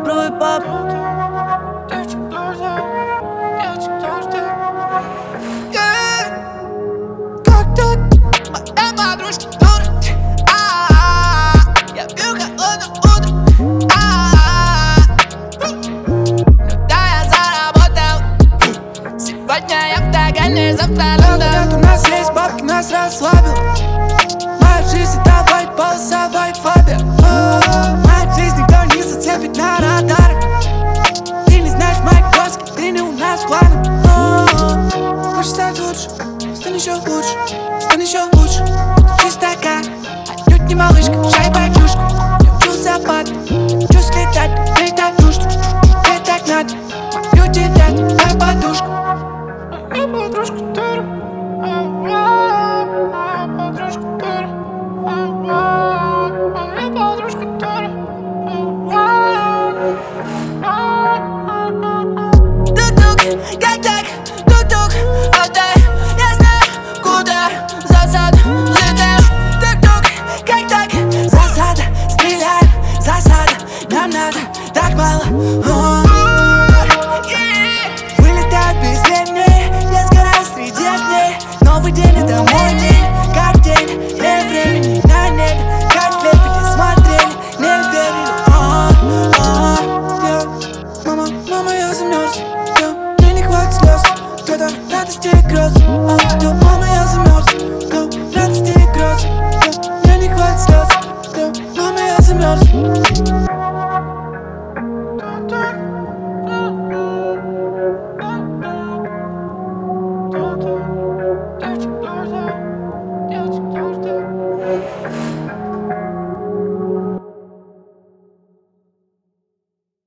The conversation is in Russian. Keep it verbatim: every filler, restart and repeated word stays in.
бро и пап. Как тут моя подружка дура? Я пью холодное утро. Когда я заработал, сегодня я в Тагане, завтра Лондон. У нас есть бабки, нас расслабил. Моя жизнь это вайт, полоса вайт фабер. Моя жизнь никто не зацепит на радарах. Ты не знаешь моих глазки, ты не у нас в планах. Хочешь стать лучше, стань еще лучше, стань еще лучше. Жизнь такая, отнюдь не малышка, шай батюшка. Я учился падать, учусь летать, летать душ, тебе так надо. Мою девятку, моя подушка. Моя подружка дура. Моя подружка дура. Моя подружка дура. Тук-тук, как так? Тук-тук, отдай. Я знаю, куда засада взлетаем. Тук-тук, как так? Засада, стреляем, засада. Нам надо так мало. Вылетают без дней, я сгораю среди дней. Новый день это мой день, как день, не времени на нет. Как лепите, смотрели, не верили. Мама, мама, я замерз. Мне не хватит слез, когда радости и грез. Мама, я замерз. Радости и грез. Мне не хватит слез. Мама, я замерз. Девочек,